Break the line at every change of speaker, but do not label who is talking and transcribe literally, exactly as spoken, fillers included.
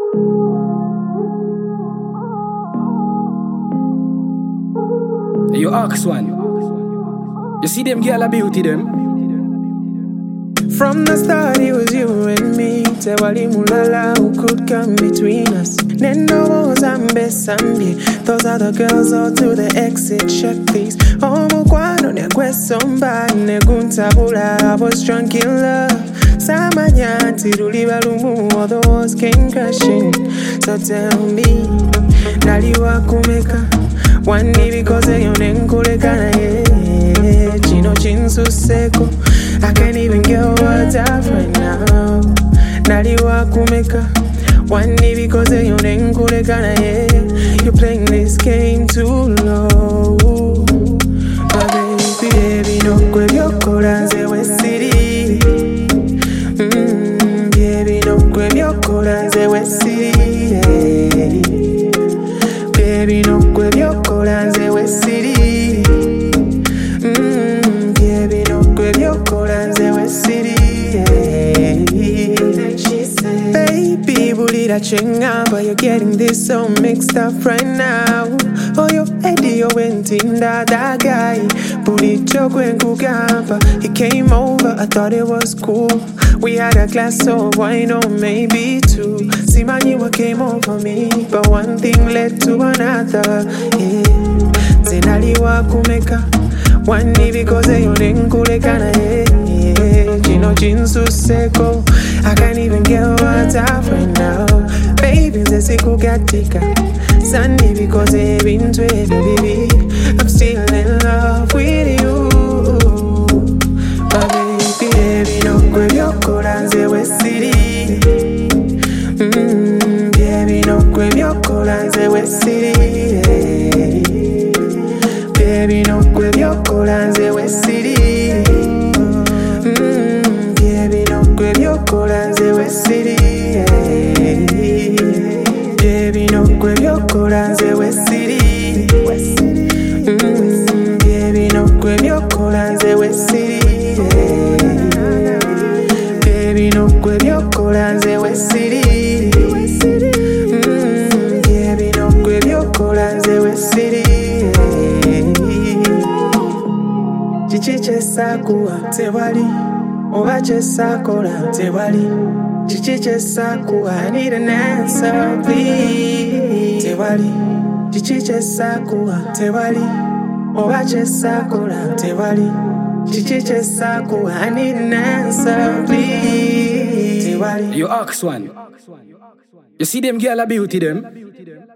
You ask one. You see them girl a beauty them.
From the start it was you and me. Tewali mulala who could come between us. Nendo was ambesambi. Those other girls all to the exit. Check please. Oh mukwano negwe somba neguntabula. I was drunk in love. Samanyanti rulibalumu. All the walls came crashing. So tell me, naliwa kumeka. One day because you nenkulekana yeah. Chino chinsu seko. I can't even get words out right now. Naliwa kumeka. One day because you nenkulekana yeah. You're playing this game too low. My baby, baby, no kwe byokola nze wesiri. Mmm, baby, no kwe byokola nze wesiri yeah. Baby, no kwe byokola nze wesiri. Mmm, baby, no kwe byokola nze wesiri yeah. Baby, bulira chengamba. You're getting this so mixed up right now. Oh, yo, Eddie, yo, entinda, that guy. Bulicho kwenkugamba. He came over, I thought it was cool. We had a glass of wine or maybe two. Simanyiwa came over me, but one thing led to another. Yeah. Zenaliwa kumeka. One day because you nenkulekana yeah. Chino chinsu seko. I can't even get words out right now. Baby, zesiku katika. Sunday because I've been to it, baby. I'm still in love with you. My baby, baby, no kwe byokola nze wesiri. Mmm, baby, no kwe byokola nze wesiri yeah. Baby, no kwe byokola nze wesiri. Mmm, baby, no kwe byokola nze wesiri yeah. Baby, no kwe byokola nze wesiri. Mmm, baby, no kwe byokola nze wesiri yeah. Baby, no kwe byokola nze wesiri. Mmm, baby, no kwe byokola nze wesiri yeah. Chichi chesakuwa tewali. Oba chesakola tewali. Chichi chesakuwa, I need an answer please. Tewali. Chichi chesakuwa tewali. Oba chesakola tewali. Chichi chesakuwa, I need an answer please. Tewali.
You ask one. You see them girl a beauty them.